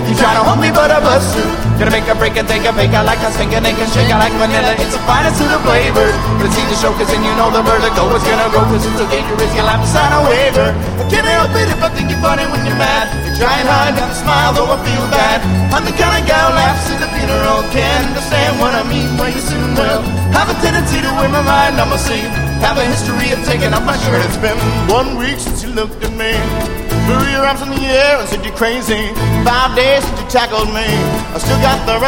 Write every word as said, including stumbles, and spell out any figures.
You try to hold me, but I bust through. Gonna make a break and take a fake. I like a stink and they can shake. I like vanilla, it's the finest of the flavors. But see the show, cause then you know the vertigo is gonna go. Cause it's so dangerous, you'll have to sign a waiver. I can't help it if I think you're funny when you're mad. You're trying hard not to smile, though I feel bad. I'm the kind of guy who laughs at the funeral. Can't understand what I mean, well you soon will. Have a tendency to wear my mind on my sleeve. Have a history of taking off my shirt. It's been one week since you looked at me. Threw your arms in the air and said you're crazy. Five days since you tackled me. I still got the